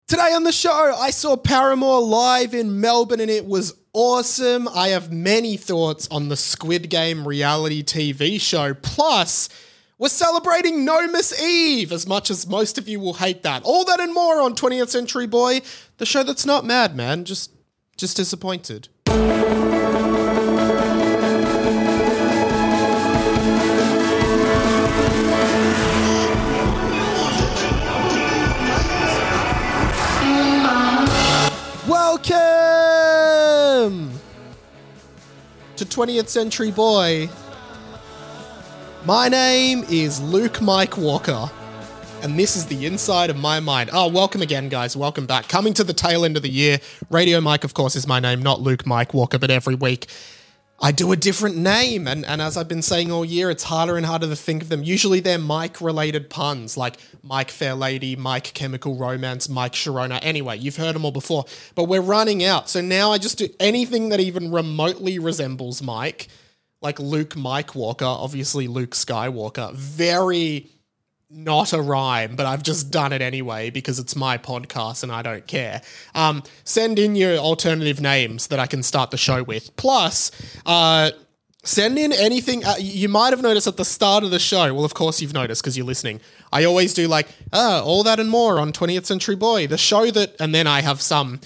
Today on the show, I saw Paramore live in Melbourne and it was awesome. I have many thoughts on the Squid Game reality TV show. Plus, we're celebrating Nomus Eve, as much as most of you will hate that. All that and more on 20th Century Boy, the show that's not mad, man. Just disappointed. Welcome to 20th Century Boy. My name is Luke Mike Walker, and this is the inside of my mind. Oh, welcome again, guys. Welcome back. Coming to the tail end of the year. Radio Mike, of course, is my name, not Luke Mike Walker, but every week I do a different name, and as I've been saying all year, it's harder and harder to think of them. Usually they're Mike-related puns, like Mike Fairlady, Mike Chemical Romance, Mike Sharona. Anyway, you've heard them all before, but we're running out. So now I just do anything that even remotely resembles Mike, like Luke Mike Walker, obviously Luke Skywalker. Very not a rhyme, but I've just done it anyway because it's my podcast and I don't care. Send in your alternative names that I can start the show with. Plus, send in anything. You might have noticed at the start of the show, well, of course you've noticed because you're listening, I always do like, all that and more on 20th Century Boy, the show that, and then I have some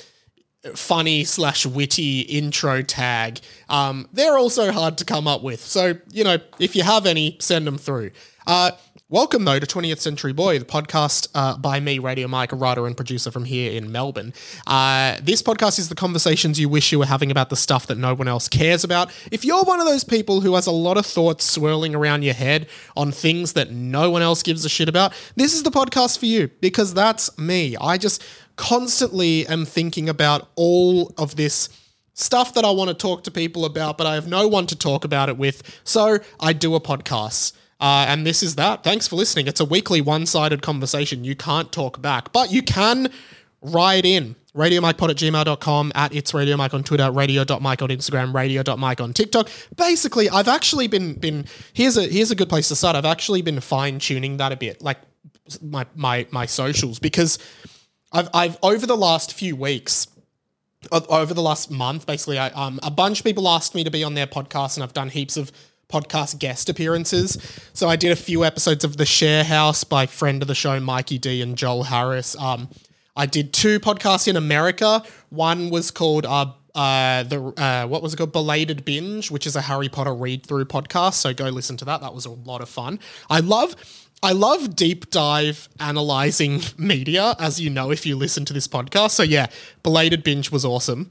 funny/witty intro tag. They're also hard to come up with. So, if you have any, send them through. Welcome, though, to 20th Century Boy, the podcast by me, Radio Mike, a writer and producer from here in Melbourne. This podcast is the conversations you wish you were having about the stuff that no one else cares about. If you're one of those people who has a lot of thoughts swirling around your head on things that no one else gives a shit about, this is the podcast for you, because that's me. I just constantly am thinking about all of this stuff that I want to talk to people about, but I have no one to talk about it with, so I do a podcast. And this is that. Thanks for listening. It's a weekly one-sided conversation. You can't talk back, but you can write in. RadioMikePod@gmail.com, at It's Radio Mike on Twitter, Radio.Mike on Instagram, Radio.Mike on TikTok. Basically, I've actually been here's a good place to start. I've actually been fine-tuning that a bit, like my socials, because I've over the last few weeks, over the last month, basically, a bunch of people asked me to be on their podcast, and I've done heaps of podcast guest appearances. So I did a few episodes of The Share House by friend of the show, Mikey D and Joel Harris. I did 2 podcasts in America. One was called what was it called? Belated Binge, which is a Harry Potter read-through podcast. So go listen to that. That was a lot of fun. I love deep dive analyzing media, as you know, if you listen to this podcast. So yeah, Belated Binge was awesome.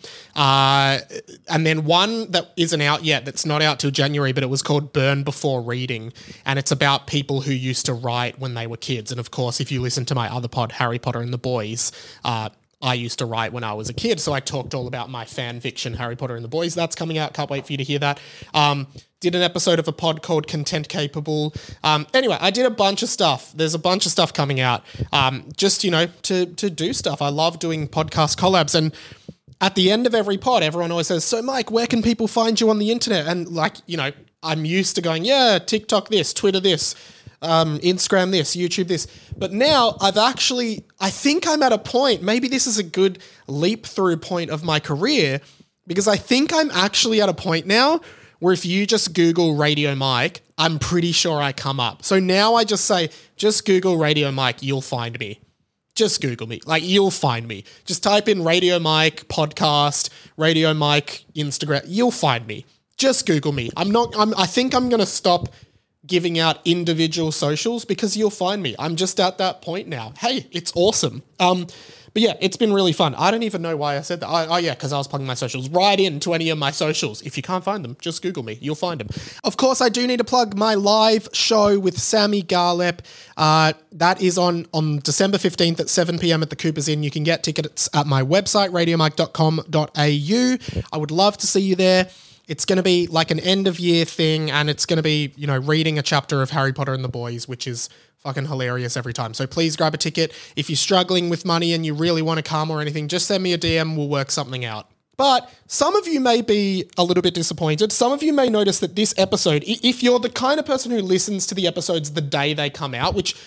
And then one that isn't out yet, that's not out till January, but it was called Burn Before Reading. And it's about people who used to write when they were kids. And of course, if you listen to my other pod, Harry Potter and the Boys, I used to write when I was a kid. So I talked all about my fan fiction, Harry Potter and the Boys. That's coming out. Can't wait for you to hear that. Did an episode of a pod called Content Capable. Anyway, I did a bunch of stuff. There's a bunch of stuff coming out. Just, to do stuff. I love doing podcast collabs. And at the end of every pod, everyone always says, so Mike, where can people find you on the internet? And I'm used to going, yeah, TikTok this, Twitter this, Instagram this, YouTube this. But now I think I'm at a point, maybe this is a good leap through point of my career, because I think I'm actually at a point now where if you just Google Radio Mike, I'm pretty sure I come up. So now I just say, just Google Radio Mike, you'll find me. Just Google me. You'll find me. Just type in Radio Mike podcast, Radio Mike Instagram, you'll find me. Just Google me. I think I'm going to stop giving out individual socials because you'll find me. I'm just at that point now. Hey, it's awesome. But yeah, it's been really fun. I don't even know why I said that. Oh yeah, because I was plugging my socials. Right into any of my socials. If you can't find them, just Google me. You'll find them. Of course, I do need to plug my live show with Sammy Garlep. That is on December 15th at 7 p.m. at the Cooper's Inn. You can get tickets at my website, radiomike.com.au. I would love to see you there. It's going to be like an end of year thing, and it's going to be, reading a chapter of Harry Potter and the Boys, which is fucking hilarious every time. So please grab a ticket. If you're struggling with money and you really want to come or anything, just send me a DM. We'll work something out. But some of you may be a little bit disappointed. Some of you may notice that this episode, if you're the kind of person who listens to the episodes the day they come out, which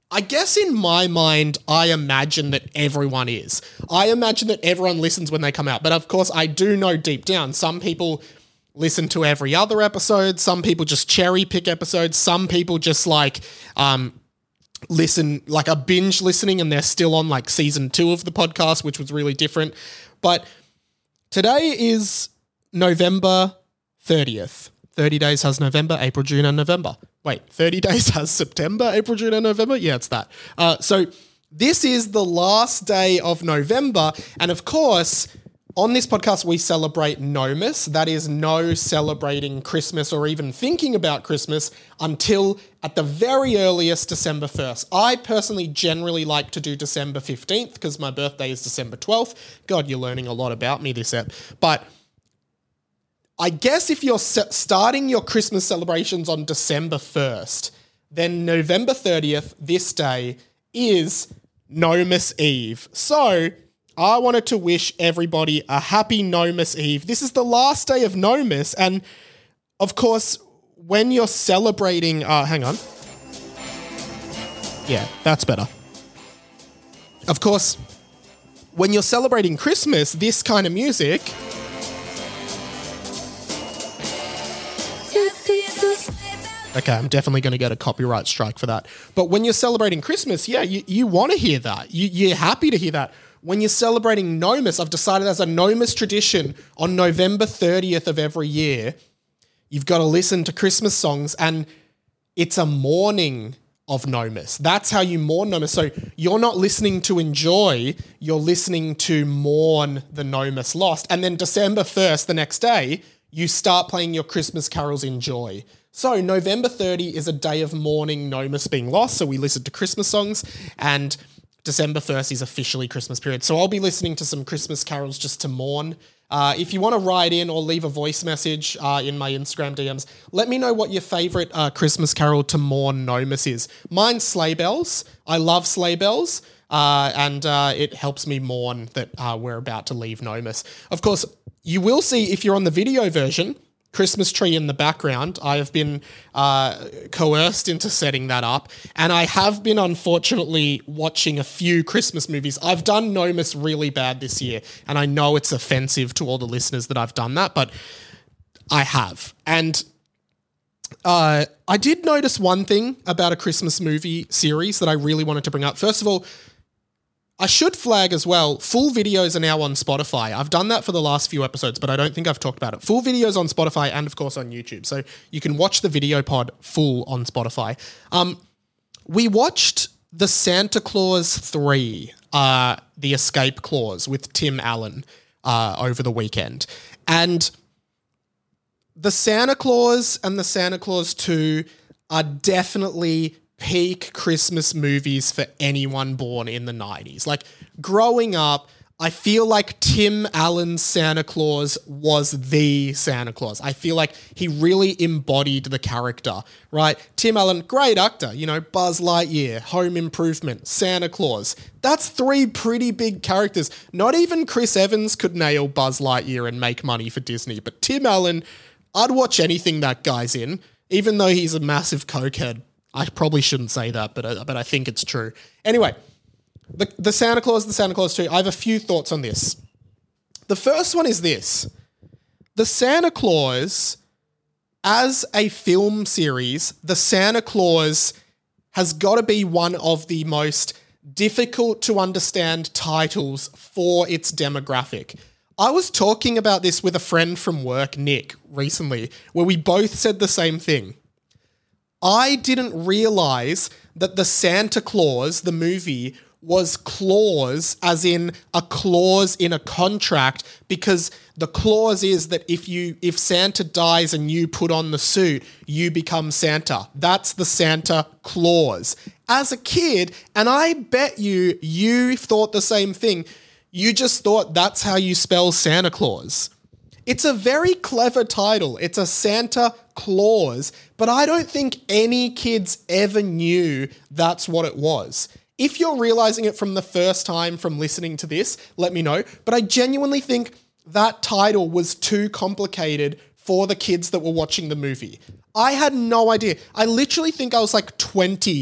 I guess in my mind, I imagine that everyone is. I imagine that everyone listens when they come out. But of course, I do know deep down, some people listen to every other episode. Some people just cherry pick episodes. Some people just like listen, like a binge listening, and they're still on like season 2 of the podcast, which was really different. But today is November 30th. 30 days has November, April, June, and November. Wait, 30 days has September, April, June, and November? Yeah, it's that. So this is the last day of November. And of course, on this podcast, we celebrate Nomus. That is no celebrating Christmas or even thinking about Christmas until at the very earliest December 1st. I personally generally like to do December 15th because my birthday is December 12th. God, you're learning a lot about me this ep. But I guess if you're starting your Christmas celebrations on December 1st, then November 30th, this day, is Nomus Eve. So I wanted to wish everybody a happy Nomus Eve. This is the last day of Nomus, and of course, when you're celebrating... hang on. Yeah, that's better. Of course, when you're celebrating Christmas, this kind of music... Okay, I'm definitely going to get a copyright strike for that. But when you're celebrating Christmas, yeah, you want to hear that. You're happy to hear that. When you're celebrating Nomus, I've decided as a Nomus tradition on November 30th of every year, you've got to listen to Christmas songs, and it's a mourning of Nomus. That's how you mourn Nomus. So you're not listening to enjoy, you're listening to mourn the Nomus lost. And then December 1st, the next day, you start playing your Christmas carols in joy. So November 30 is a day of mourning Nomus being lost, so we listen to Christmas songs, and December 1st is officially Christmas period. So I'll be listening to some Christmas carols just to mourn. If you want to write in or leave a voice message in my Instagram DMs, let me know what your favourite Christmas carol to mourn Nomus is. Mine's Sleigh Bells. I love Sleigh Bells, and it helps me mourn that we're about to leave Nomus. Of course, you will see, if you're on the video version, Christmas tree in the background. I have been coerced into setting that up, and I have been unfortunately watching a few Christmas movies. I've done Nomus really bad this year, and I know it's offensive to all the listeners that I've done that, but I have. And I did notice one thing about a Christmas movie series that I really wanted to bring up. First of all, I should flag as well, full videos are now on Spotify. I've done that for the last few episodes, but I don't think I've talked about it. Full videos on Spotify and, of course, on YouTube. So you can watch the video pod full on Spotify. We watched The Santa Claus 3, The Escape Clause with Tim Allen over the weekend. And The Santa Claus and The Santa Claus 2 are definitely peak Christmas movies for anyone born in the 90s. Like, growing up, I feel like Tim Allen's Santa Claus was the Santa Claus. I feel like he really embodied the character, right? Tim Allen, great actor, you know, Buzz Lightyear, Home Improvement, Santa Claus. That's 3 pretty big characters. Not even Chris Evans could nail Buzz Lightyear and make money for Disney, but Tim Allen, I'd watch anything that guy's in, even though he's a massive cokehead. I probably shouldn't say that, but I think it's true. Anyway, the Santa Claus 2, I have a few thoughts on this. The first one is this. The Santa Claus, as a film series, the Santa Claus has got to be one of the most difficult to understand titles for its demographic. I was talking about this with a friend from work, Nick, recently, where we both said the same thing. I didn't realize that the Santa Claus, the movie, was clause, as in a clause in a contract, because the clause is that if Santa dies and you put on the suit, you become Santa. That's the Santa Claus. As a kid, and I bet you thought the same thing, you just thought that's how you spell Santa Claus. It's a very clever title. It's a Santa Claus, but I don't think any kids ever knew that's what it was. If you're realizing it from the first time from listening to this, let me know. But I genuinely think that title was too complicated for the kids that were watching the movie. I had no idea. I literally think I was like 20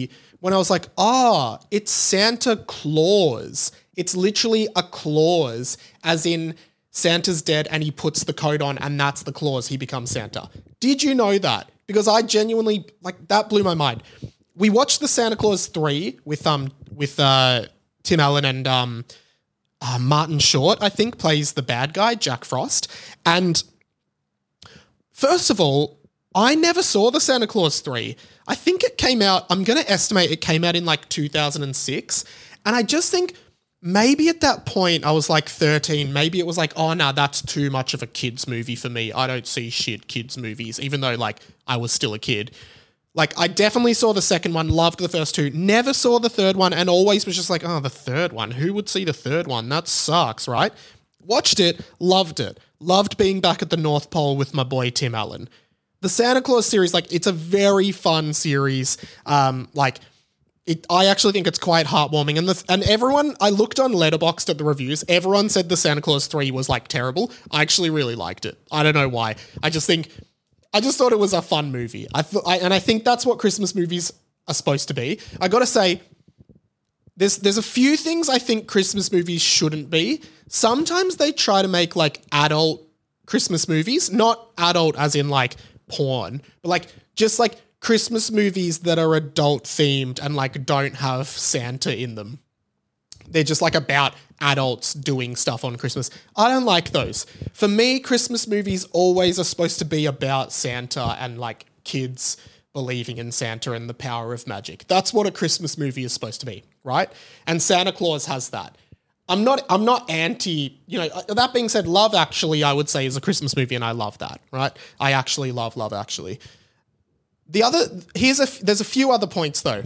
when I was like, it's Santa Claus. It's literally a clause, as in Santa's dead and he puts the coat on and that's the clause, he becomes Santa. Did you know that? Because I genuinely, that blew my mind. We watched the Santa Claus 3 with Tim Allen and Martin Short, I think, plays the bad guy, Jack Frost. And first of all, I never saw the Santa Claus 3. I think it came out, I'm going to estimate it came out in 2006. And I just think maybe at that point I was 13. Maybe it was that's too much of a kid's movie for me. I don't see shit kids movies, even though I was still a kid. I definitely saw the second one, loved the first two, never saw the third one, and always was just the third one. Who would see the third one? That sucks, right? Watched it. Loved being back at the North Pole with my boy Tim Allen. The Santa Claus series, it's a very fun series. I actually think it's quite heartwarming. And everyone, I looked on Letterboxd at the reviews, everyone said the Santa Claus 3 was terrible. I actually really liked it. I don't know why. I just thought it was a fun movie. And I think that's what Christmas movies are supposed to be. I gotta say, there's a few things I think Christmas movies shouldn't be. Sometimes they try to make adult Christmas movies, not adult as in porn, but just Christmas movies that are adult themed and don't have Santa in them. They're just about adults doing stuff on Christmas. I don't like those. For me, Christmas movies always are supposed to be about Santa and kids believing in Santa and the power of magic. That's what a Christmas movie is supposed to be, right? And Santa Claus has that. I'm not anti, that being said, Love Actually, I would say, is a Christmas movie and I love that, right? I actually love Love Actually. There's a few other points though.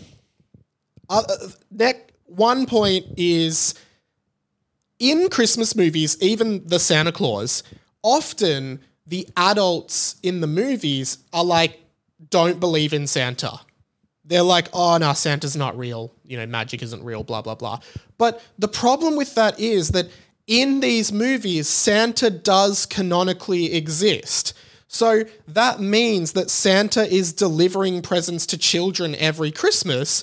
One point is, in Christmas movies, even the Santa Claus, often the adults in the movies are don't believe in Santa. They're oh no, Santa's not real. Magic isn't real, blah, blah, blah. But the problem with that is that in these movies, Santa does canonically exist. So that means that Santa is delivering presents to children every Christmas.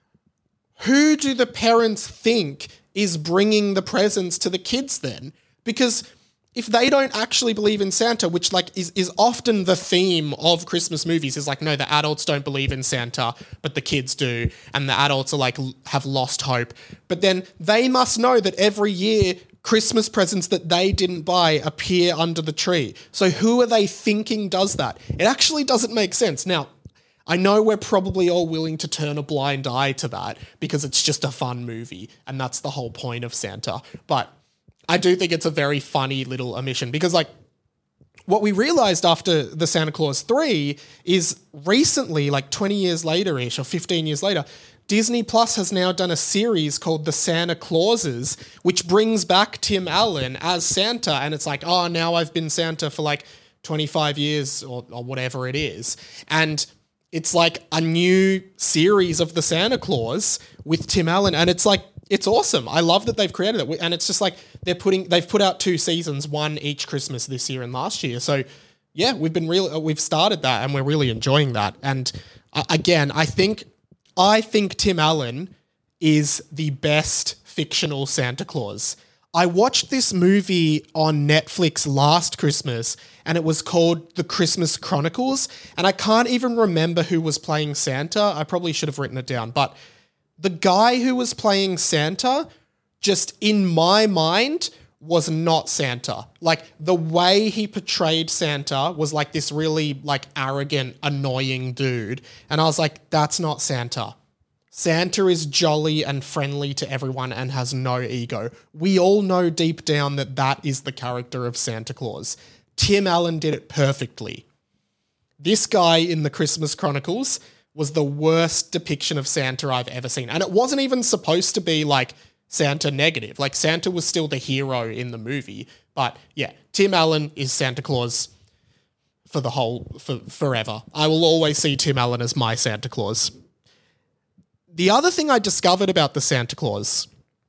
Who do the parents think is bringing the presents to the kids then? Because if they don't actually believe in Santa, which is often the theme of Christmas movies, is no, the adults don't believe in Santa, but the kids do, and the adults are have lost hope. But then they must know that every year Christmas presents that they didn't buy appear under the tree. So who are they thinking does that? It actually doesn't make sense. Now, I know we're probably all willing to turn a blind eye to that because it's just a fun movie, and that's the whole point of Santa. But I do think it's a very funny little omission because what we realized after the Santa Claus 3 is recently, 20 years later-ish or 15 years later, Disney Plus has now done a series called The Santa Clauses, which brings back Tim Allen as Santa. And it's now I've been Santa for 25 years or whatever it is. And it's a new series of the Santa Claus with Tim Allen. And it's it's awesome. I love that they've created it. And it's just they've put out 2 seasons, one each Christmas this year and last year. So yeah, we've started that and we're really enjoying that. And again, I think Tim Allen is the best fictional Santa Claus. I watched this movie on Netflix last Christmas and it was called The Christmas Chronicles. And I can't even remember who was playing Santa. I probably should have written it down, but the guy who was playing Santa, just in my mind, was not Santa. The way he portrayed Santa was this really arrogant, annoying dude. And I was that's not Santa. Santa is jolly and friendly to everyone and has no ego. We all know deep down that is the character of Santa Claus. Tim Allen did it perfectly. This guy in the Christmas Chronicles was the worst depiction of Santa I've ever seen. And it wasn't even supposed to be Santa negative. Santa was still the hero in the movie. But yeah, Tim Allen is Santa Claus for forever. I will always see Tim Allen as my Santa Claus. The other thing I discovered about the Santa Claus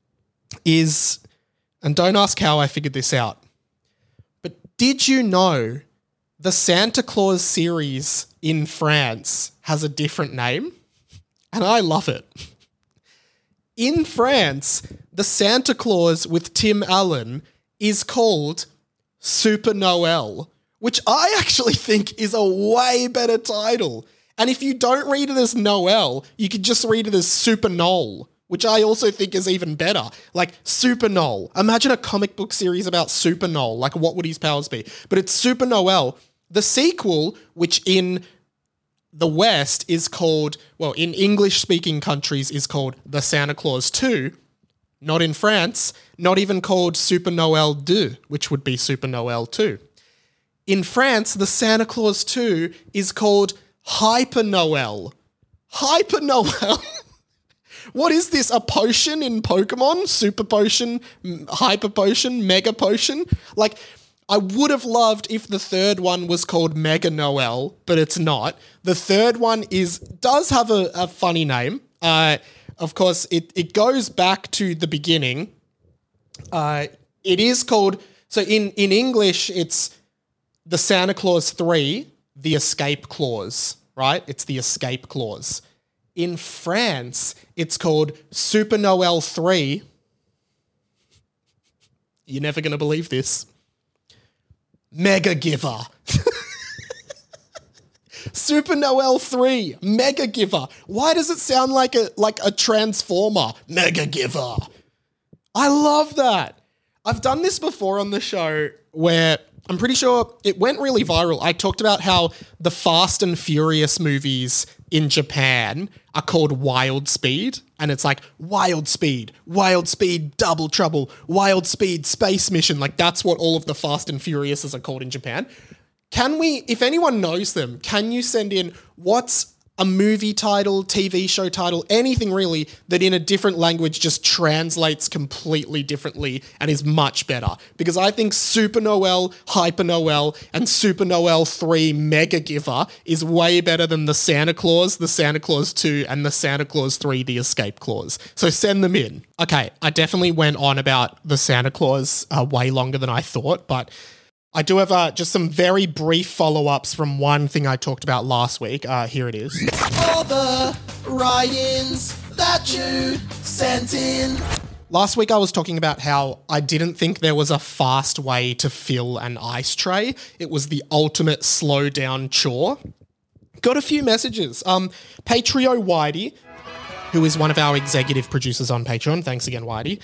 is, and don't ask how I figured this out, but did you know the Santa Claus series in France has a different name? and I love it. In France, the Santa Claus with Tim Allen is called Super Noel, which I actually think is a way better title. And if you don't read it as Noel, you could just read it as Super Noel, which I also think is even better. Like Super Noel. Imagine a comic book series about Super Noel. Like, what would his powers be? But it's Super Noel. The sequel, which in the West is called, well, in English-speaking countries is called The Santa Claus 2, not in France, not even called Super Noel 2, which would be Super Noel 2. In France, the Santa Claus 2 is called Hyper Noel. Hyper Noel? What is this? A potion in Pokemon? Super potion, hyper potion, mega potion? Like, I would have loved if the third one was called Mega Noel, but it's not. The third one does have a funny name. Of course, it goes back to the beginning. It is called, so in English, it's the Santa Claus 3, the Escape Clause, right? It's the Escape Clause. In France, it's called Super Noel 3. You're never going to believe this. Mega Giver. Super Noel 3, Mega Giver. Why does it sound like a Transformer? Mega Giver. I love that. I've done this before on the show where I'm pretty sure it went really viral. I talked about how the Fast and Furious movies in Japan are called Wild Speed. And it's like Wild Speed, Double Trouble, Wild Speed, Space Mission. Like, that's what all of the Fast and Furiouses are called in Japan. Can we, if anyone knows them, can you send in what's a movie title, TV show title, anything really that in a different language just translates completely differently and is much better? Because I think Super Noel, Hyper Noel, and Super Noel 3 Mega Giver is way better than the Santa Claus 2, and the Santa Claus 3 the Escape Clause. So send them in. Okay, I definitely went on about the Santa Claus way longer than I thought, but I do have just some very brief follow-ups from one thing I talked about last week. Here it is. All the write-ins that you sent in. Last week I was talking about how I didn't think there was a fast way to fill an ice tray. It was the ultimate slow-down chore. Got a few messages. Patrio Whitey, who is one of our executive producers on Patreon. Thanks again, Whitey.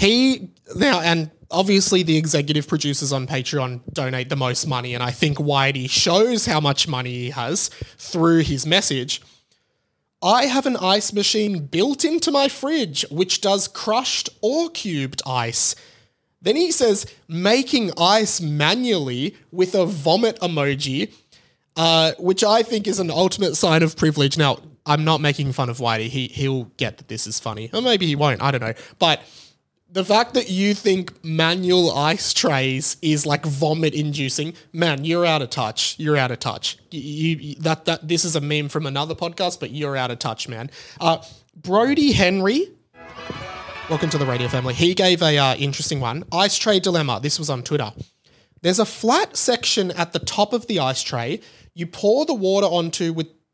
And obviously the executive producers on Patreon donate the most money, and I think Whitey shows how much money he has through his message. I have an ice machine built into my fridge, which does crushed or cubed ice. Then he says, making ice manually with a vomit emoji, which I think is an ultimate sign of privilege. Now, I'm not making fun of Whitey. He'll get that this is funny. Or maybe he won't. I don't know. But the fact that you think manual ice trays is like vomit inducing, man, you're out of touch. You're out of touch. This is a meme from another podcast, but you're out of touch, man. Brody Henry, welcome to the radio family. He gave a interesting one. Ice tray dilemma. This was on Twitter. There's a flat section at the top of the ice tray. You pour the water onto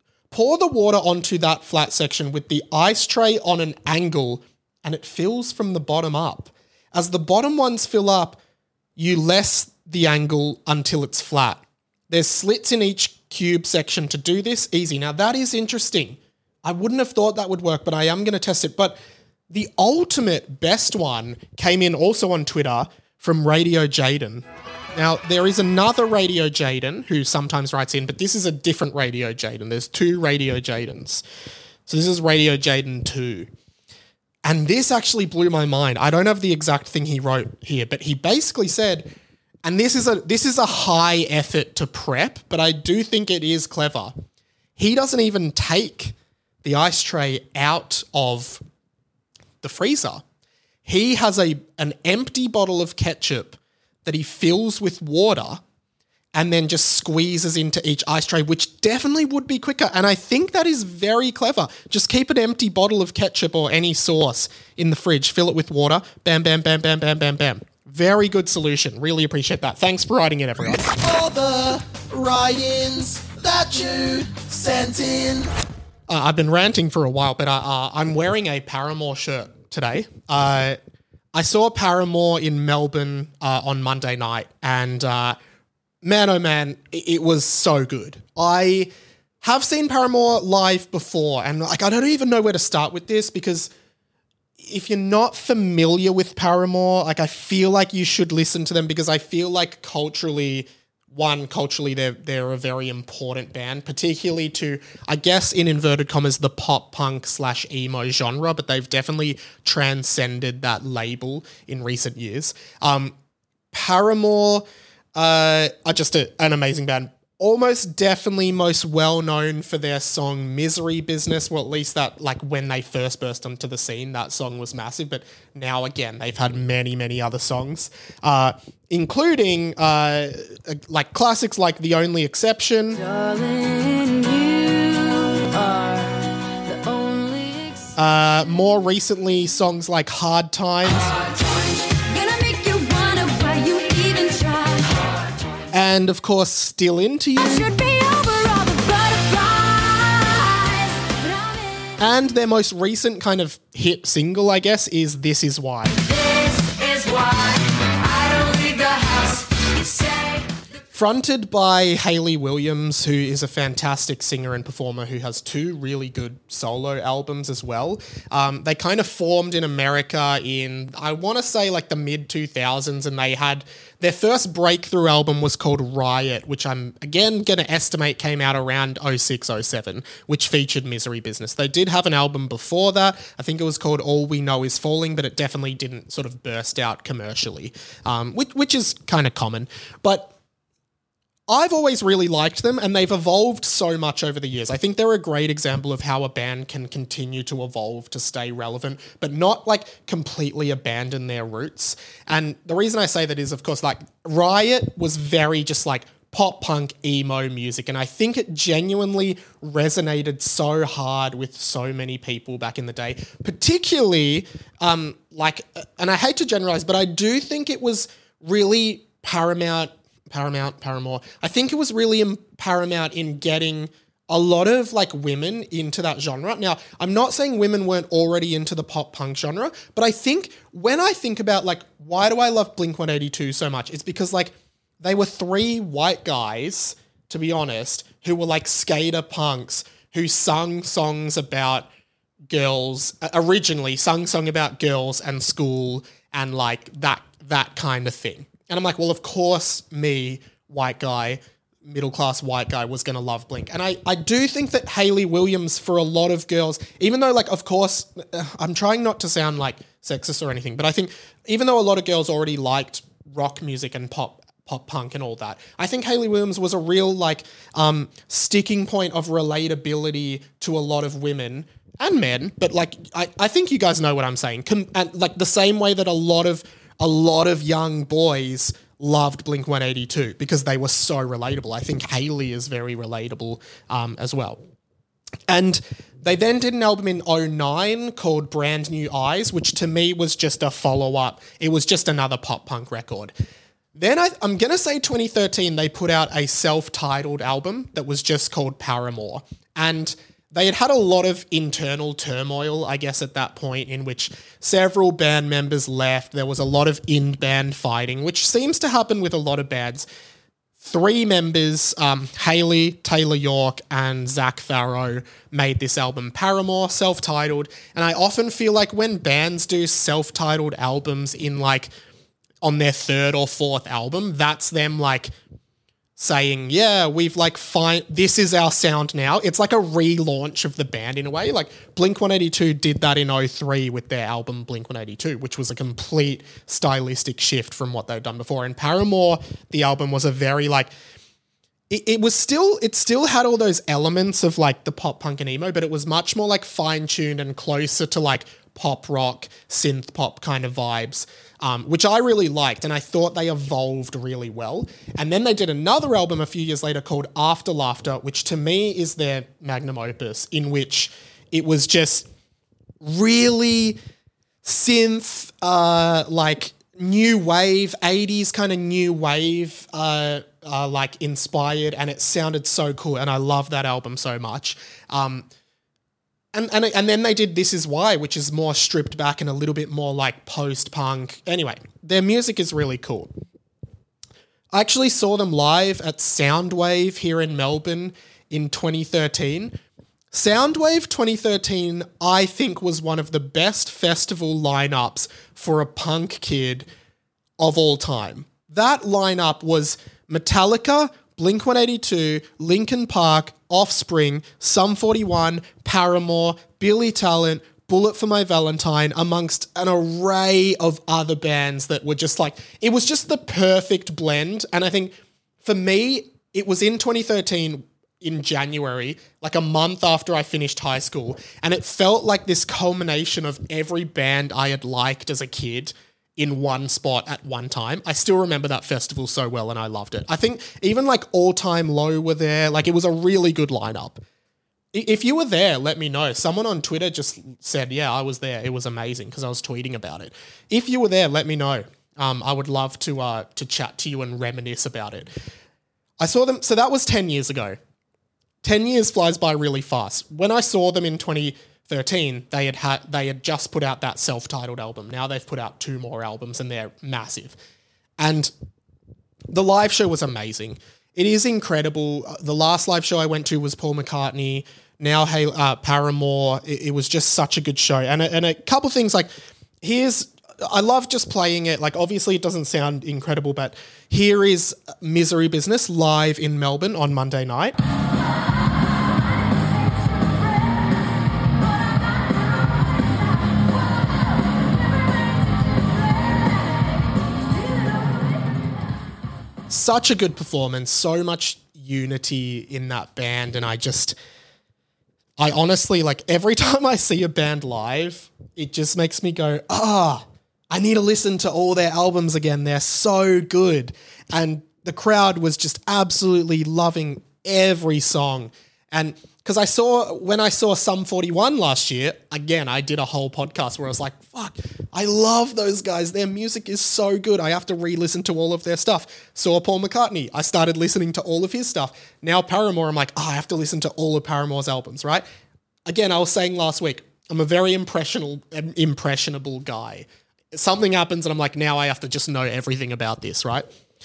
that flat section with the ice tray on an angle, and it fills from the bottom up. As the bottom ones fill up, you less the angle until it's flat. There's slits in each cube section to do this. Easy. Now that is interesting. I wouldn't have thought that would work, but I am going to test it. But the ultimate best one came in also on Twitter from Radio Jaden. Now, there is another Radio Jaden who sometimes writes in, but this is a different Radio Jaden. There's two Radio Jadens. So this is Radio Jaden 2. And this actually blew my mind. I don't have the exact thing he wrote here, but he basically said, and this is a high effort to prep, but I do think it is clever. He doesn't even take the ice tray out of the freezer. He has an empty bottle of ketchup that he fills with water and then just squeezes into each ice tray, which definitely would be quicker. And I think that is very clever. Just keep an empty bottle of ketchup or any sauce in the fridge, fill it with water, bam, bam, bam, bam, bam, bam, bam. Very good solution. Really appreciate that. Thanks for writing it, everyone. All the write-ins that you sent in. I've been ranting for a while, but I'm wearing a Paramore shirt today. I saw Paramore in Melbourne on Monday night, and man, oh man, it was so good. I have seen Paramore live before, and like I don't even know where to start with this because if you're not familiar with Paramore, like I feel like you should listen to them because I feel like culturally they're a very important band, particularly to, I guess, in inverted commas, the pop punk / emo genre, but they've definitely transcended that label in recent years. Paramore are just an amazing band. Almost definitely most well known for their song Misery Business. Well, at least that, like when they first burst onto the scene, that song was massive. But now again, they've had many, many other songs, including like classics like The Only Exception. Darling, you are the only more recently, songs like Hard Times. And of course, Still Into You. And their most recent kind of hit single, I guess, is This Is Why. This is why I don't leave the house, you say. Fronted by Hayley Williams, who is a fantastic singer and performer who has 2 really good solo albums as well. They kind of formed in America in, I want to say like the mid-2000s, and they had their first breakthrough album was called Riot, which I'm again going to estimate came out around 06-07, which featured Misery Business. They did have an album before that. I think it was called All We Know Is Falling, but it definitely didn't sort of burst out commercially, which is kind of common. But I've always really liked them, and they've evolved so much over the years. I think they're a great example of how a band can continue to evolve to stay relevant, but not like completely abandon their roots. And the reason I say that is, of course, like Riot was very just like pop punk emo music, and I think it genuinely resonated so hard with so many people back in the day, particularly and I hate to generalize, but I do think it was really Paramore. I think it was really paramount in getting a lot of like women into that genre. Now, I'm not saying women weren't already into the pop punk genre, but I think when I think about like, why do I love Blink-182 so much? It's because like they were 3 white guys, to be honest, who were like skater punks who sung songs about girls, originally sung about girls and school and like that kind of thing. And I'm like, well, of course me, white guy, middle-class white guy, was going to love Blink. And I do think that Hayley Williams, for a lot of girls, even though, like, of course, I'm trying not to sound, like, sexist or anything, but I think even though a lot of girls already liked rock music and pop punk and all that, I think Hayley Williams was a real, like, sticking point of relatability to a lot of women and men. But, like, I think you guys know what I'm saying. And, like, the same way that a lot of young boys loved Blink-182 because they were so relatable. I think Hayley is very relatable as well. And they then did an album in 2009 called Brand New Eyes, which to me was just a follow-up. It was just another pop-punk record. Then I'm going to say 2013, they put out a self-titled album that was just called Paramore. And they had a lot of internal turmoil, I guess, at that point, in which several band members left. There was a lot of in-band fighting, which seems to happen with a lot of bands. 3 members, Hayley, Taylor York, and Zach Farrow, made this album Paramore, self-titled. And I often feel like when bands do self-titled albums in like on their 3rd or 4th album, that's them like saying, yeah, we've like this is our sound now. It's like a relaunch of the band in a way. Like Blink-182 did that in 2003 with their album Blink-182, which was a complete stylistic shift from what they'd done before. And Paramore, the album, was a very like, it still had all those elements of like the pop punk and emo, but it was much more like fine-tuned and closer to like pop rock, synth pop kind of vibes. Which I really liked, and I thought they evolved really well. And then they did another album a few years later called After Laughter, which to me is their magnum opus, in which it was just really synth, like new wave, 80s kind of new wave, like inspired, and it sounded so cool, and I love that album so much. And then they did This Is Why, which is more stripped back and a little bit more like post-punk. Anyway, their music is really cool. I actually saw them live at Soundwave here in Melbourne in 2013. Soundwave 2013, I think, was one of the best festival lineups for a punk kid of all time. That lineup was Metallica, Blink-182, Linkin Park, Offspring, Sum 41, Paramore, Billy Talent, Bullet for My Valentine, amongst an array of other bands that were just like, it was just the perfect blend. And I think for me, it was in 2013 in January, like a month after I finished high school. And it felt like this culmination of every band I had liked as a kid in one spot at one time. I still remember that festival so well and I loved it. I think even like All Time Low were there. Like it was a really good lineup. If you were there, let me know. Someone on Twitter just said, yeah, I was there. It was amazing because I was tweeting about it. If you were there, let me know. I would love to chat to you and reminisce about it. I saw them. So that was 10 years ago. 10 years flies by really fast. When I saw them in 2013, they had just put out that self-titled album. Now they've put out 2 more albums and they're massive. And the live show was amazing. It is incredible. The last live show I went to was Paul McCartney. Now Paramore. It was just such a good show. And a couple things like I love just playing it. Like obviously it doesn't sound incredible, but here is Misery Business live in Melbourne on Monday night. Such a good performance, so much unity in that band. And I honestly, like every time I see a band live, it just makes me go, I need to listen to all their albums again. They're so good. And the crowd was just absolutely loving every song. And because when I saw Sum 41 last year, again, I did a whole podcast where I was like, fuck, I love those guys. Their music is so good. I have to re-listen to all of their stuff. Saw Paul McCartney. I started listening to all of his stuff. Now Paramore, I'm like, I have to listen to all of Paramore's albums, right? Again, I was saying last week, I'm a very impressionable guy. Something happens and I'm like, now I have to just know everything about this, right?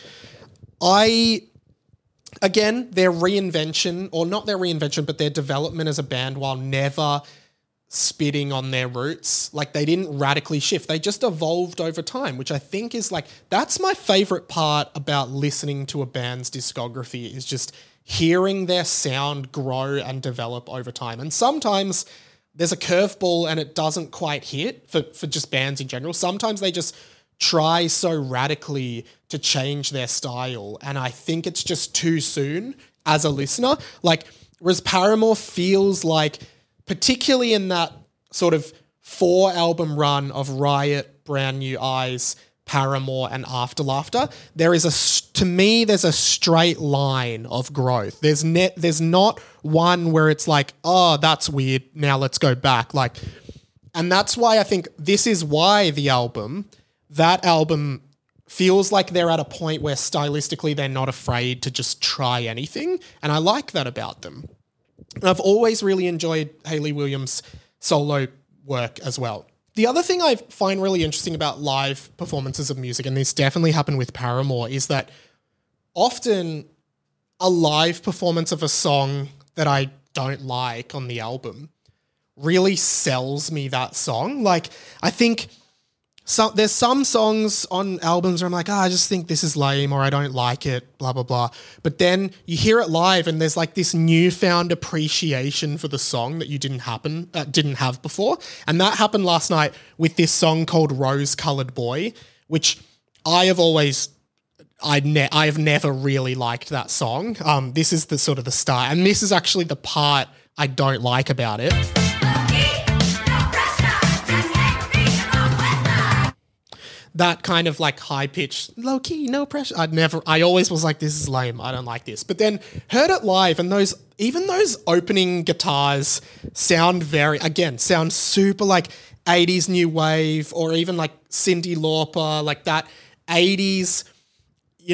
Again, their reinvention, or not their reinvention, but their development as a band while never spitting on their roots. Like they didn't radically shift. They just evolved over time, which I think is like, that's my favorite part about listening to a band's discography is just hearing their sound grow and develop over time. And sometimes there's a curveball and it doesn't quite hit for just bands in general. Sometimes they just try so radically to change their style. And I think it's just too soon as a listener. Like, whereas Paramore feels like, particularly in that sort of 4-album run of Riot, Brand New Eyes, Paramore, and After Laughter, there's a straight line of growth. There's not one where it's like, oh, that's weird, now let's go back. Like, and that's why I think This Is Why that album feels like they're at a point where stylistically they're not afraid to just try anything. And I like that about them. And I've always really enjoyed Hayley Williams' solo work as well. The other thing I find really interesting about live performances of music, and this definitely happened with Paramore, is that often a live performance of a song that I don't like on the album really sells me that song. Like, I think there's some songs on albums where I'm like, I just think this is lame or I don't like it, blah, blah, blah. But then you hear it live and there's like this newfound appreciation for the song that you didn't have before. And that happened last night with this song called Rose Colored Boy, which I have never really liked that song. This is the sort of the start. And this is actually the part I don't like about it. That kind of like high pitched, low key, no pressure. I always was like, this is lame. I don't like this. But then heard it live and even those opening guitars sound super like 80s new wave or even like Cyndi Lauper, like that 80s,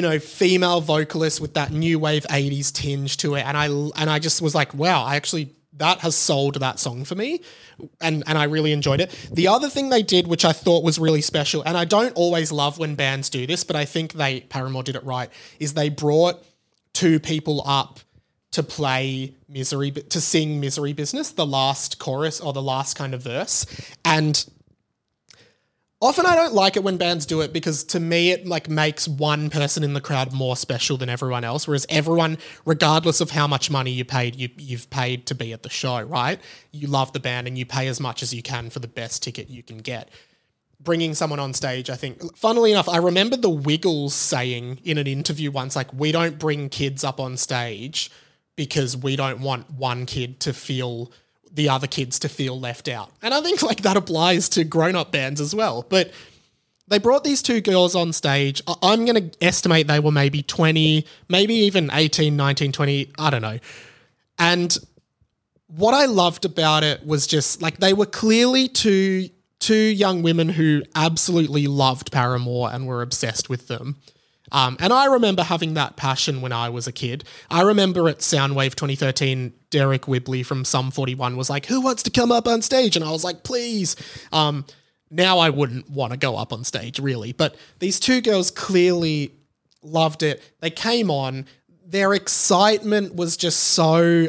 female vocalist with that new wave 80s tinge to it. And I just was like, wow, I actually that has sold that song for me, and I really enjoyed it. The other thing they did, which I thought was really special, and I don't always love when bands do this, but I think Paramore did it right, is they brought two people up to play to sing Misery Business, the last chorus or the last kind of verse. And often I don't like it when bands do it because to me it like makes one person in the crowd more special than everyone else, whereas everyone, regardless of how much money you paid, you've paid to be at the show, right? You love the band and you pay as much as you can for the best ticket you can get. Bringing someone on stage, I think, funnily enough, I remember the Wiggles saying in an interview once, like, we don't bring kids up on stage because we don't want one kid to feel the other kids to feel left out. And I think like that applies to grown-up bands as well. But they brought these two girls on stage. I'm going to estimate they were maybe 20, maybe even 18, 19, 20, I don't know. And what I loved about it was just like they were clearly two young women who absolutely loved Paramore and were obsessed with them. And I remember having that passion when I was a kid. I remember at Soundwave 2013, Derek Whibley from Sum 41 was like, who wants to come up on stage? And I was like, please. Now I wouldn't want to go up on stage, really. But these two girls clearly loved it. They came on. Their excitement was just so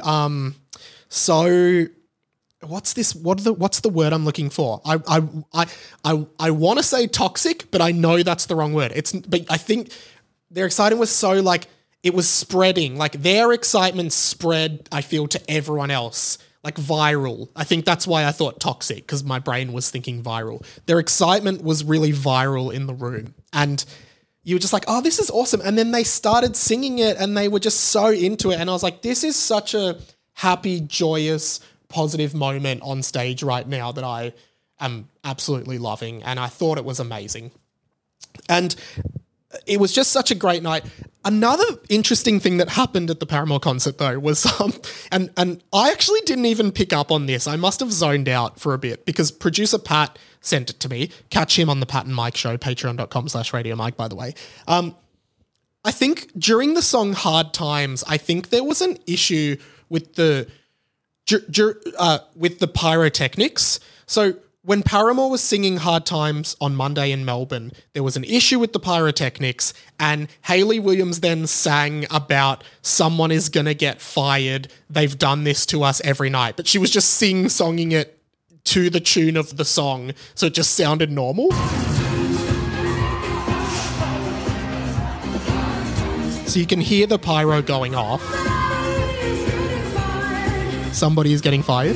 what's the word I'm looking for? I want to say toxic, but I know that's the wrong word. But I think their excitement was so like it was spreading. Like their excitement spread, I feel, to everyone else. Like viral. I think that's why I thought toxic, because my brain was thinking viral. Their excitement was really viral in the room. And you were just like, oh, this is awesome. And then they started singing it and they were just so into it. And I was like, this is such a happy, joyous, positive moment on stage right now that I am absolutely loving, and I thought it was amazing. And it was just such a great night. Another interesting thing that happened at the Paramore concert though was, and I actually didn't even pick up on this. I must have zoned out for a bit because producer Pat sent it to me. Catch him on the Pat and Mike show, patreon.com/Radio Mike, by the way. I think during the song Hard Times, I think there was an issue with the pyrotechnics. So when Paramore was singing Hard Times on Monday in Melbourne, there was an issue with the pyrotechnics, and Hayley Williams then sang about someone is going to get fired. They've done this to us every night. But she was just sing-songing it to the tune of the song, so it just sounded normal. So you can hear the pyro going off. Somebody is getting fired.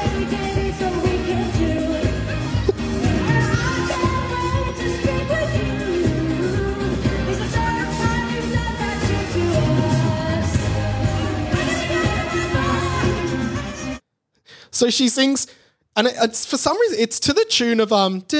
So she sings, and it's for some reason it's to the tune of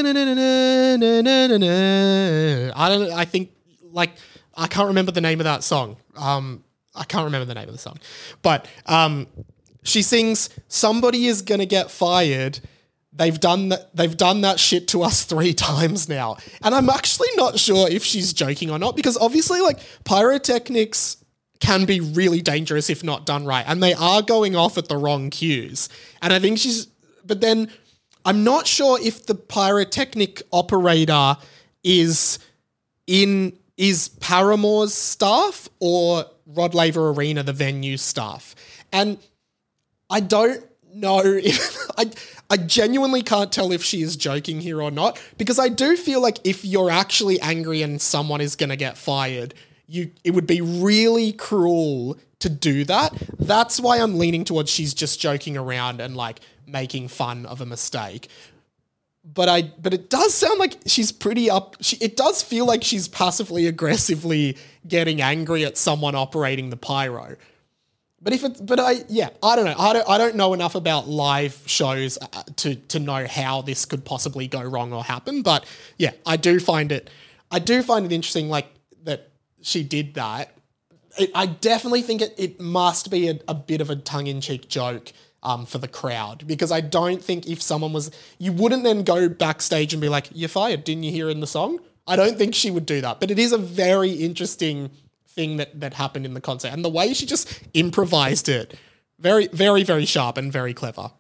I think like I can't remember the name of that song. I can't remember the name of the song, but she sings, somebody is going to get fired. They've done that shit to us 3 times now. And I'm actually not sure if she's joking or not, because obviously like pyrotechnics can be really dangerous if not done right. And they are going off at the wrong cues. And I think but then I'm not sure if the pyrotechnic operator is Paramore's staff or Rod Laver Arena, the venue staff. And I don't know if I genuinely can't tell if she is joking here or not, because I do feel like if you're actually angry and someone is going to get fired, it would be really cruel to do that. That's why I'm leaning towards she's just joking around and like making fun of a mistake. But it does sound like she's pretty it does feel like she's passively aggressively getting angry at someone operating the pyro. But I don't know. I don't know enough about live shows to know how this could possibly go wrong or happen. But yeah, I do find it interesting, like that she did that. I definitely think it must be a bit of a tongue-in-cheek joke for the crowd, because I don't think if someone was, you wouldn't then go backstage and be like, you're fired, didn't you hear in the song? I don't think she would do that. But it is a very interesting thing that happened in the concert, and the way she just improvised it, Very, very, very sharp and very clever.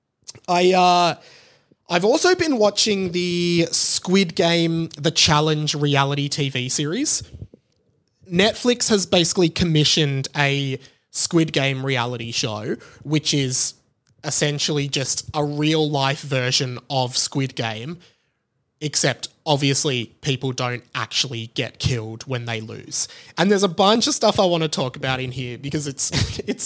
I've also been watching the Squid Game The Challenge reality TV series. Netflix has basically commissioned a Squid Game reality show, which is essentially just a real life version of Squid Game, except obviously people don't actually get killed when they lose. And there's a bunch of stuff I want to talk about in here because it's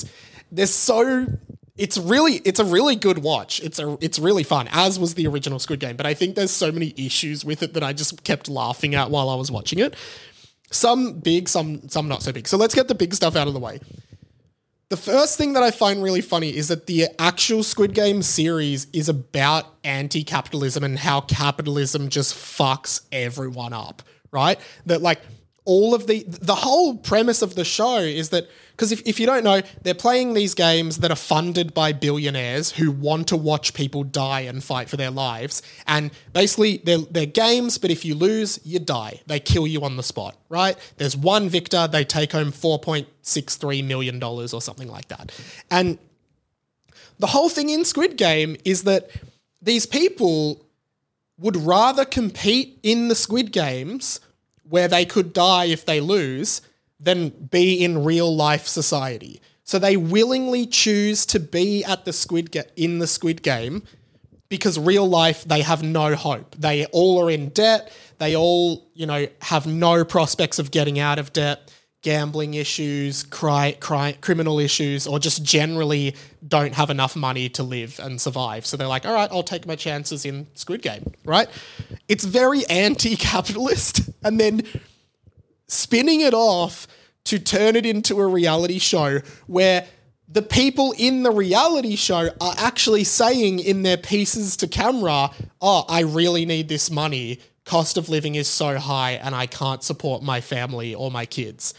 a really good watch. It's really fun, as was the original Squid Game, but I think there's so many issues with it that I just kept laughing at while I was watching it. Some big, some not so big. So let's get the big stuff out of the way. The first thing that I find really funny is that the actual Squid Game series is about anti-capitalism and how capitalism just fucks everyone up, right? That like all of the whole premise of the show is that, because if you don't know, they're playing these games that are funded by billionaires who want to watch people die and fight for their lives. And basically they're games, but if you lose, you die. They kill you on the spot, right? There's one victor, they take home $4.63 million or something like that. And the whole thing in Squid Game is that these people would rather compete in the Squid Games where they could die if they lose than be in real life society. So they willingly choose to be at in the Squid Game because real life, they have no hope. They all are in debt. They all, have no prospects of getting out of debt, gambling issues, criminal issues, or just generally don't have enough money to live and survive. So they're like, all right, I'll take my chances in Squid Game, right? It's very anti-capitalist. And then spinning it off to turn it into a reality show where the people in the reality show are actually saying in their pieces to camera, oh, I really need this money. Cost of living is so high and I can't support my family or my kids.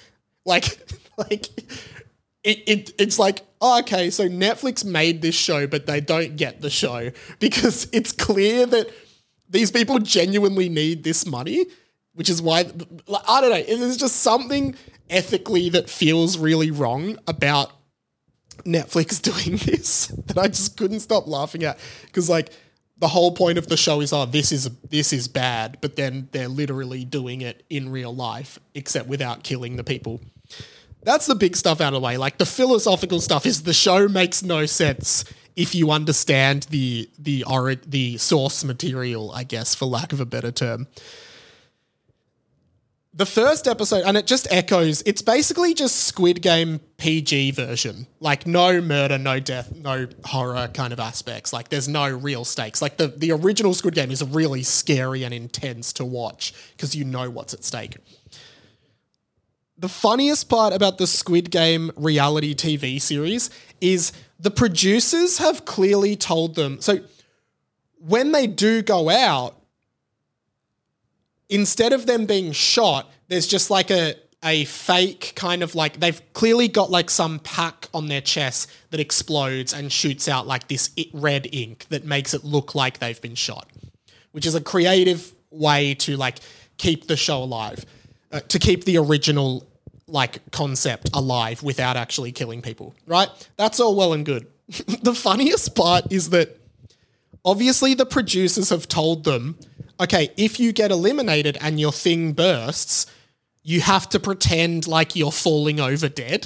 It's like, oh, okay, so Netflix made this show, but they don't get the show because it's clear that these people genuinely need this money, which is why, I don't know, there's just something ethically that feels really wrong about Netflix doing this that I just couldn't stop laughing at because the whole point of the show is, oh, this is bad, but then they're literally doing it in real life, except without killing the people. That's the big stuff out of the way. Like the philosophical stuff is the show makes no sense if you understand the source material, I guess, for lack of a better term. The first episode, and it just echoes, it's basically just Squid Game PG version. Like no murder, no death, no horror kind of aspects. Like there's no real stakes. Like the original Squid Game is really scary and intense to watch because you know what's at stake. The funniest part about the Squid Game reality TV series is the producers have clearly told them, so when they do go out, instead of them being shot, there's just like a fake kind of like, they've clearly got like some pack on their chest that explodes and shoots out like this red ink that makes it look like they've been shot, which is a creative way to like keep the show alive, to keep the original like concept alive without actually killing people, right? That's all well and good. The funniest part is that obviously the producers have told them, okay, if you get eliminated and your thing bursts, you have to pretend like you're falling over dead.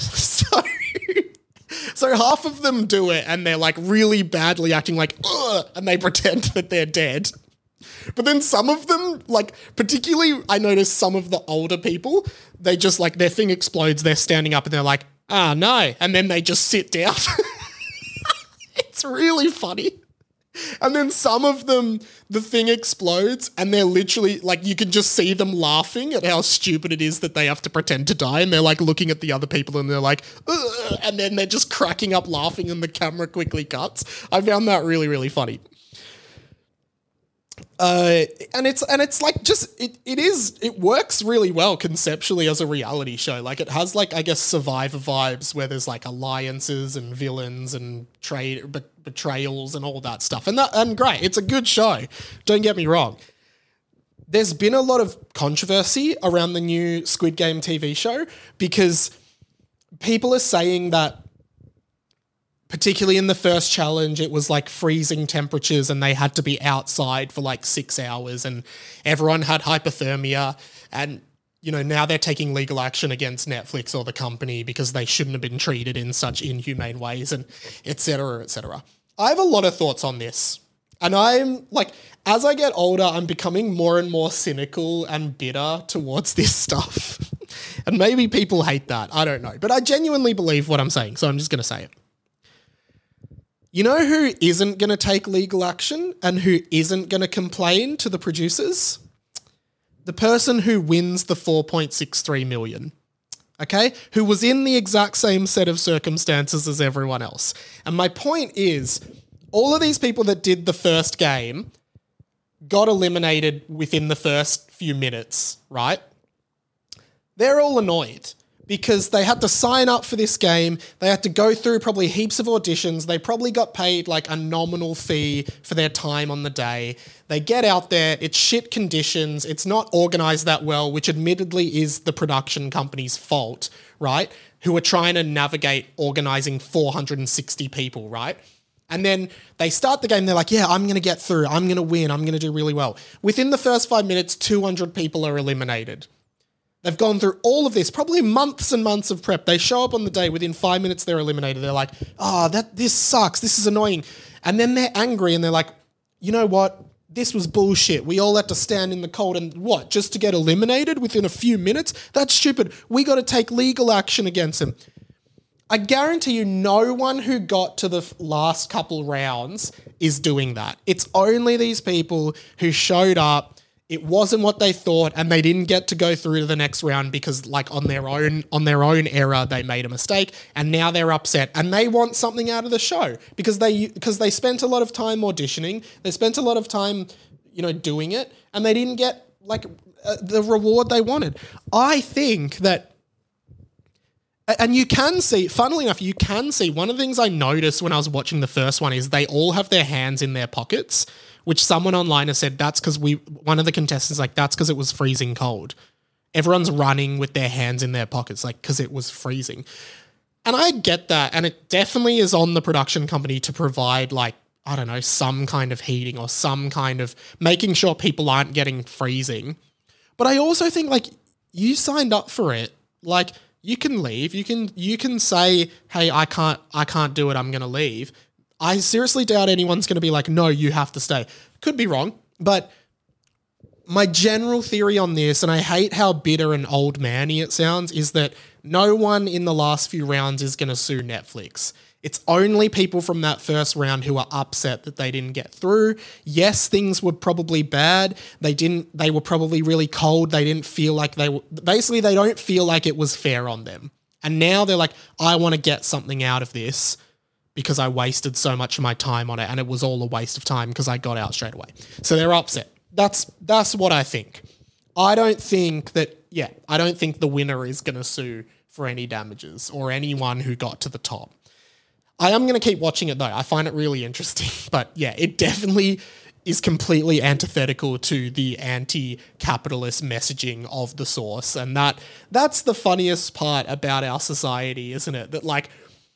So half of them do it and they're like really badly acting like, ugh, and they pretend that they're dead. But then some of them, like particularly I noticed some of the older people, they just like their thing explodes, they're standing up and they're like, ah, no. And then they just sit down. It's really funny. And then some of them, the thing explodes and they're literally like, you can just see them laughing at how stupid it is that they have to pretend to die. And they're like looking at the other people and they're like, ugh, and then they're just cracking up laughing and the camera quickly cuts. I found that really, really funny. And it's like just it works really well conceptually as a reality show. Like it has like, I guess, Survivor vibes where there's like alliances and villains and betrayals and all that stuff. And great, it's a good show. Don't get me wrong. There's been a lot of controversy around the new Squid Game TV show because people are saying that particularly in the first challenge, it was like freezing temperatures and they had to be outside for like 6 hours and everyone had hypothermia. And, you know, now they're taking legal action against Netflix or the company because they shouldn't have been treated in such inhumane ways and et cetera, et cetera. I have a lot of thoughts on this. And I'm like, as I get older, I'm becoming more and more cynical and bitter towards this stuff. And maybe people hate that. I don't know. But I genuinely believe what I'm saying, so I'm just going to say it. You know who isn't going to take legal action and who isn't going to complain to the producers? The person who wins the 4.63 million. Okay? Who was in the exact same set of circumstances as everyone else. And my point is, all of these people that did the first game got eliminated within the first few minutes, right? They're all annoyed because they had to sign up for this game. They had to go through probably heaps of auditions. They probably got paid like a nominal fee for their time on the day. They get out there, it's shit conditions, it's not organized that well, which admittedly is the production company's fault, right? Who are trying to navigate organizing 460 people, right? And then they start the game, they're like, yeah, I'm going to get through, I'm going to win, I'm going to do really well. Within the first 5 minutes, 200 people are eliminated. They've gone through all of this, probably months and months of prep. They show up on the day, within 5 minutes they're eliminated. They're like, this sucks, this is annoying. And then they're angry and they're like, you know what? This was bullshit. We all had to stand in the cold and what? Just to get eliminated within a few minutes? That's stupid. We got to take legal action against them. I guarantee you no one who got to the last couple rounds is doing that. It's only these people who showed up, it wasn't what they thought, and they didn't get to go through to the next round because like on their own error, they made a mistake and now they're upset and they want something out of the show because they spent a lot of time auditioning. They spent a lot of time, you know, doing it and they didn't get like the reward they wanted. I think that. And you can see, funnily enough, you can see one of the things I noticed when I was watching the first one is they all have their hands in their pockets, which someone online has said that's because one of the contestants like, that's because it was freezing cold. Everyone's running with their hands in their pockets, like, because it was freezing. And I get that. And it definitely is on the production company to provide like, I don't know, some kind of heating or some kind of making sure people aren't getting freezing. But I also think like you signed up for it. Like, you can leave. You can say, hey, I can't do it. I'm going to leave. I seriously doubt anyone's going to be like, no, you have to stay. Could be wrong. But my general theory on this, and I hate how bitter and old man-y it sounds, is that no one in the last few rounds is going to sue Netflix. It's only people from that first round who are upset that they didn't get through. Yes, things were probably bad. They were probably really cold. They didn't feel like they don't feel like it was fair on them. And now they're like, I want to get something out of this because I wasted so much of my time on it and it was all a waste of time because I got out straight away. So they're upset. That's what I think. I don't think the winner is going to sue for any damages or anyone who got to the top. I am going to keep watching it though. I find it really interesting. But yeah, it definitely is completely antithetical to the anti-capitalist messaging of the source. And that's the funniest part about our society, isn't it? That like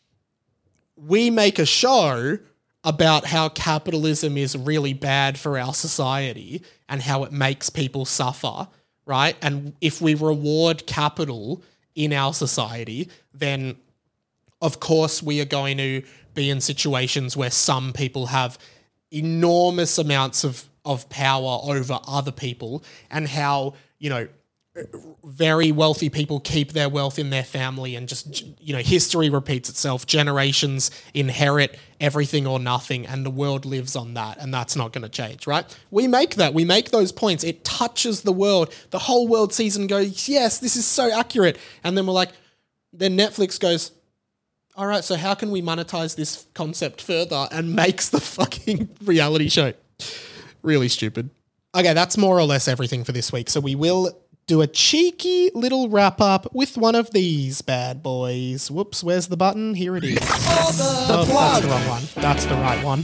we make a show about how capitalism is really bad for our society and how it makes people suffer, right? And if we reward capital in our society, then of course, we are going to be in situations where some people have enormous amounts of power over other people and how, you know, very wealthy people keep their wealth in their family and just, you know, history repeats itself. Generations inherit everything or nothing and the world lives on that and that's not going to change, right? We make those points. It touches the world. The whole world sees and goes, yes, this is so accurate. And then then Netflix goes, all right, so how can we monetize this concept further and makes the fucking reality show? Really stupid. Okay, that's more or less everything for this week. So we will do a cheeky little wrap up with one of these bad boys. Whoops, where's the button? Here it is. That's the wrong one. That's the right one.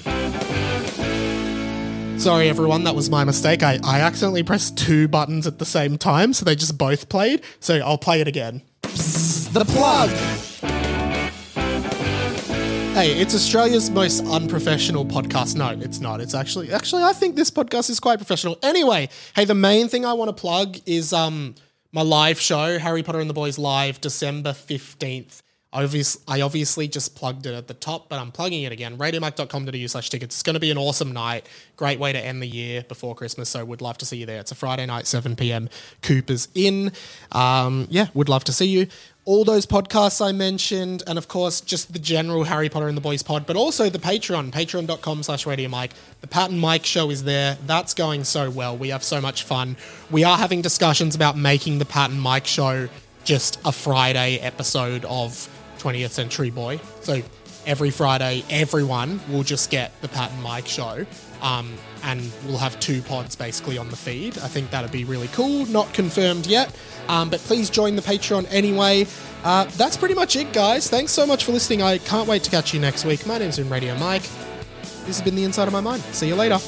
Sorry, everyone, that was my mistake. I accidentally pressed 2 buttons at the same time, so they just both played. So I'll play it again. The plug. Hey, it's Australia's most unprofessional podcast. No, it's not. It's actually, I think this podcast is quite professional. Anyway, hey, the main thing I want to plug is my live show, Harry Potter and the Boys Live, December 15th. I obviously just plugged it at the top, but I'm plugging it again. RadioMike.com.au/tickets. It's going to be an awesome night. Great way to end the year before Christmas, so would love to see you there. It's a Friday night, 7 p.m. Cooper's Inn. Would love to see you. All those podcasts I mentioned, and of course, just the general Harry Potter and the Boys pod, but also the Patreon, patreon.com/RadioMike. The Pat and Mike show is there. That's going so well. We have so much fun. We are having discussions about making the Pat and Mike show just a Friday episode of 20th Century Boy. So every Friday, everyone will just get the Pat and Mike show. And we'll have 2 pods basically on the feed. I think that'd be really cool. Not confirmed yet, but please join the Patreon anyway. That's pretty much it, guys. Thanks so much for listening. I can't wait to catch you next week. My name's Radio Mike. This has been The Inside of My Mind. See you later.